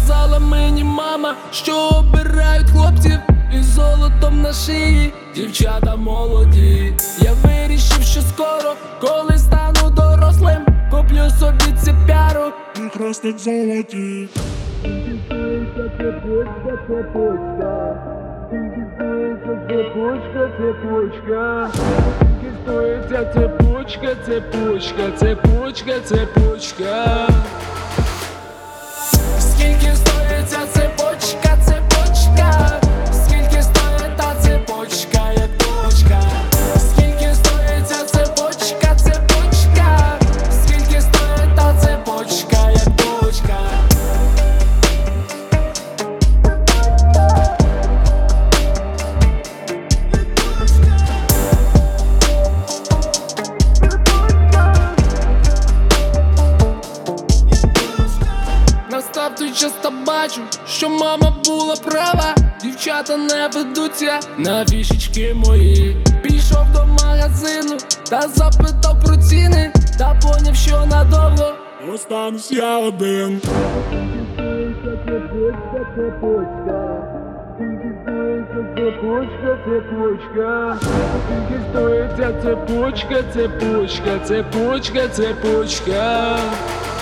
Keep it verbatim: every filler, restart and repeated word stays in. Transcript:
Казала мені мама, що обирають хлопців із золотом на шиї, дівчата молоді. Я вирішив, що скоро, коли стану дорослим, куплю собі цепяру і хрестик золоті. Цепочка, цепочка, скільки стоїть ця цепочка, цепочка, цепочка, цепочка. Скільки стоїть ця цепочка, цепочка, скільки стоїть та цепочка, як точка. Скільки стоїть ця цепочка, цепочка, скільки стоїть та цепочка, як точка. Настав той час, та бачу, що мама була права. Дівчата не ведуться на вішечки мої. Пішов до магазину та запитав про ціни, та поняв, що надовго Останусь я один. Цепочка, цепочка, скільки стоїть ця цепочка, цепочка, цепочка, цепочка.